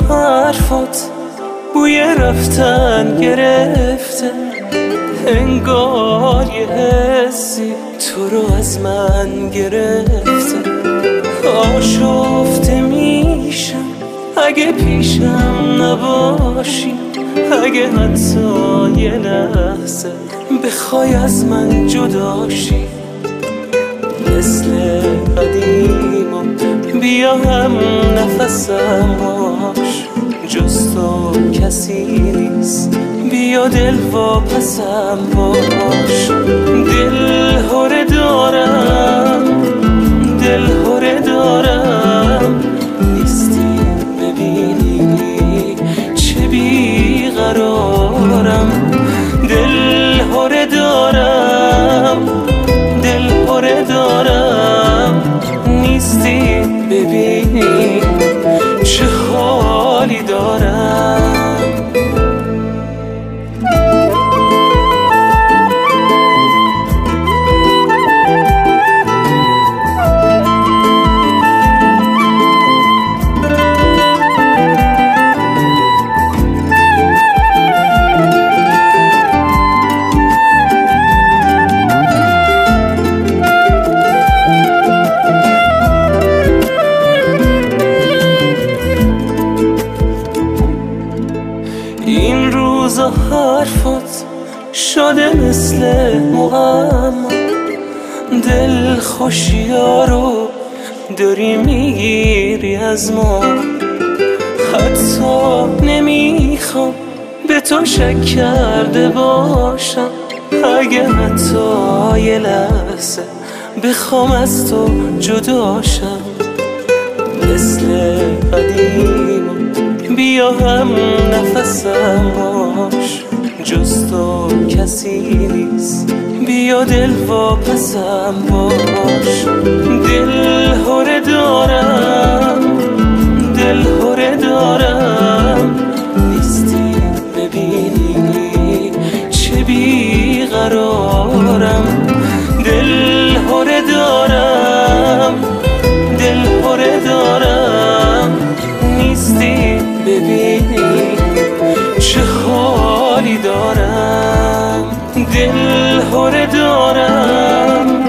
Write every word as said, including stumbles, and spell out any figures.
حرفات بوی رفتن گرفته، انگار یه حسی تو رو از من گرفته. آشفته میشم اگه پیشم نباشی، اگه حتی یه لحظه بخوای از من جداشی. مثل قدیما بیا هم نفسم باش، جز تو کسی نیست، بیا دل واپسم باش. دل هره دارم، دل هره دارم، نیستی ببینی چه بیقرارم. دل هره دارم، دل هره دارم، نیستی ببینی چه حالی دارم. این روزا حرفات شده مثل معما، دل خوشیا رو داری میگیری از ما. حتی نمیخوام به تو شک کرده باشم، اگه حتی یه لحظه بخوام از تو جداشم. مثل قدیما بیا هم نفسم باش، جز تو کسی نیست، بیا دل واپسم باش. دل هره دارم، دل هره دارم، نیستی ببینی چه بیقرارم. دل هره دارم، دل هره دارم، نیستی ببینی چه حالی دارم. دل هره دارم،